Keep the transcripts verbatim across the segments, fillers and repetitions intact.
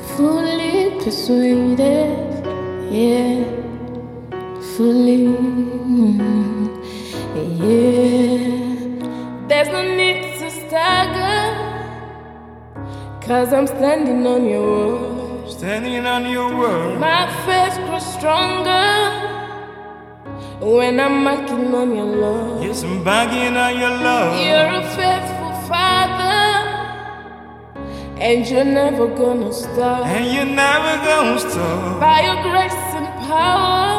Fully persuaded, yeah, fully, mm, yeah. There's no need to stagger, cause I'm standing on your word. Standing on your word. My faith grows stronger when I'm banking on your love. Yes, I'm banking on your love. You're a faithful father, and you're never gonna stop. And you're never gonna stop. By your grace and power,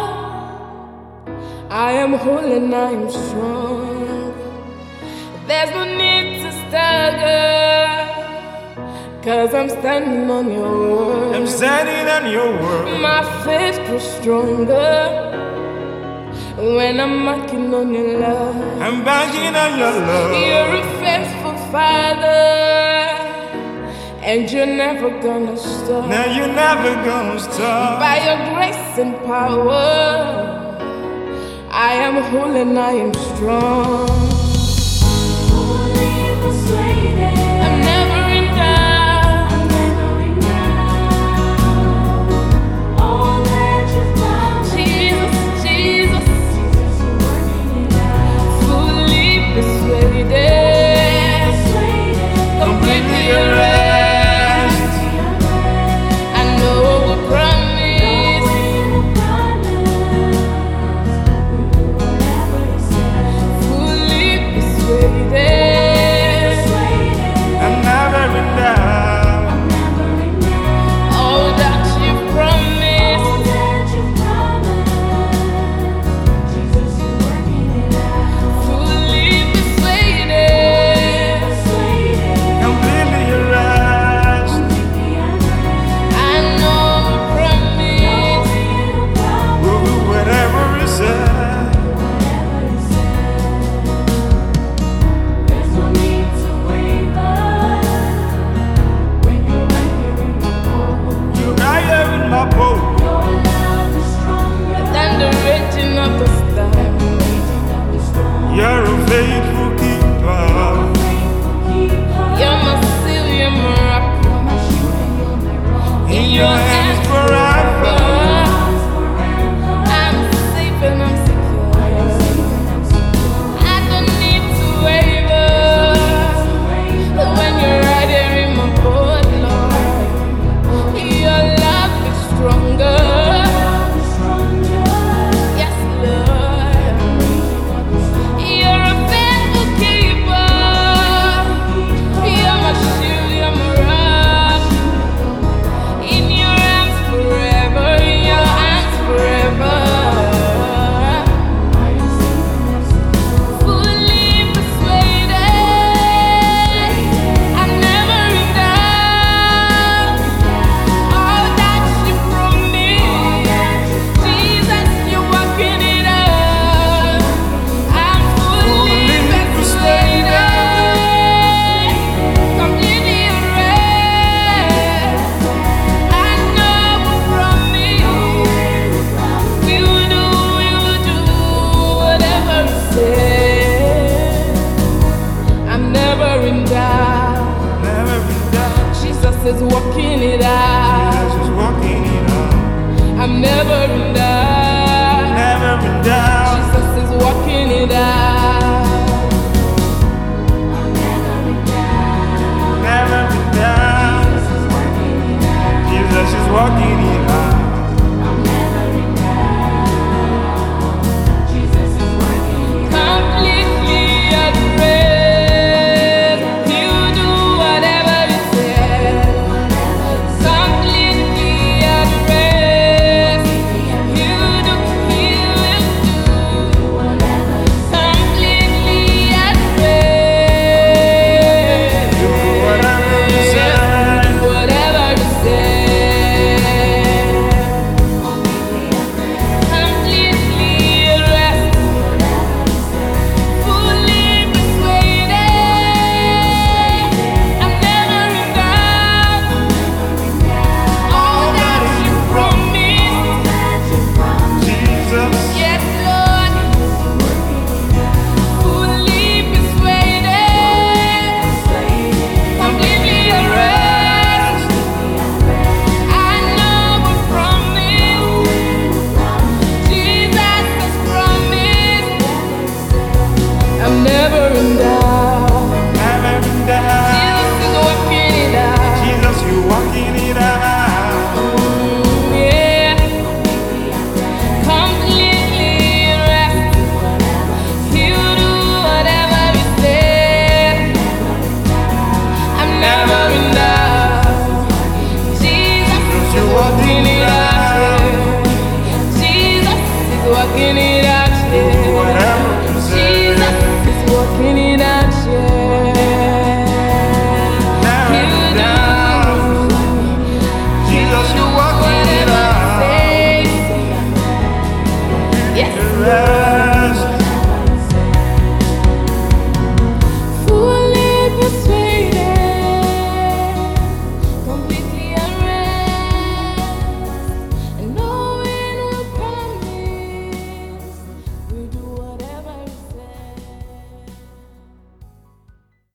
I am whole and I am strong. There's no need to stagger, cause I'm standing on your word. I'm standing on your word. My faith grows stronger when I'm banking on your love. I'm banking on your love. You're a faithful father, and you're never gonna stop. Now you're never gonna stop. By your grace and power, I am whole and I am strong. Fully persuaded. I'm never in doubt. I'm never in doubt. All that you've done, Jesus, Jesus, Jesus, you're working it out. fully persuaded, Persuaded. completely arrest. I know we promise, fully persuaded. I'm never in doubt. All that you promised, fully persuaded. Completely arrest. I know we promise, We'll do whatever is said. There's no need to waver when you're right here in my boat. You're right here in my boat. Your love is stronger than the raging of the storm. You're a faithful keeper. You're my seal, you're my rock. In your hands forever. I'm safe and I'm secure. I don't need to waver when you're right here in my boat, Lord. Your love is stronger. Yes, Lord. You're a faithful keeper. You're my shield, you're my rock. In your arms forever, in your arms forever. Fully persuaded, I'm never in doubt. All that you promised, Jesus, you're working it out. I'm fully persuaded, completely arrest. I know we promise, we will do, we will do whatever you say. I'm never in doubt. Never in doubt. Jesus is working it out. Jesus is walking it out. I'm never in